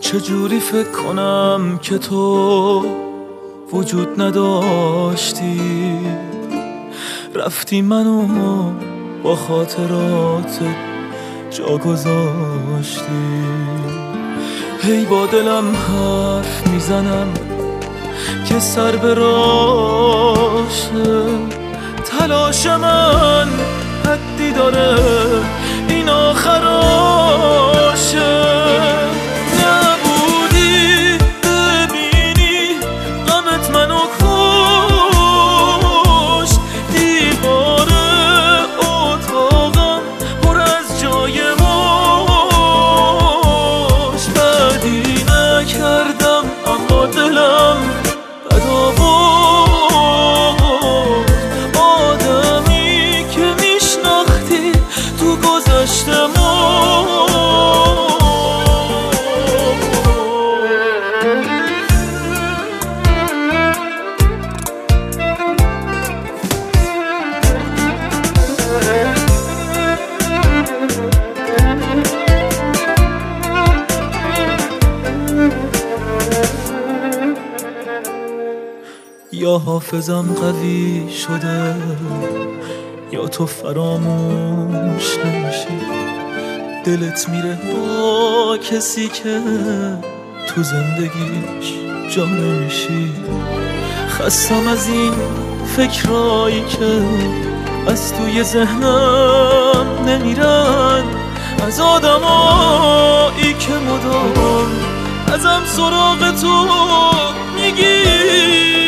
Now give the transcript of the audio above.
چجوری فکر کنم که تو وجود نداشتی، رفتی منو با خاطرات جا گذاشتی. هی با دلم حرف میزنم که سر به راشه، تلاش من حدی داره این آخراشه. نبودی ببینی غمت منو کشت، دیوار اتاقم پر از جای مشت. بدی نکردم اما دلم بد آورد، آدمی که میشناختی تو گذشته یا حافظم قوی شده یا تو فراموش نمیشی، دلت میره با کسی که تو زندگیش جا نمیشی. خستم از این فکرایی که از توی ذهنم نمیرن، از آدمایی که مدام ازم سراغ تو میگی.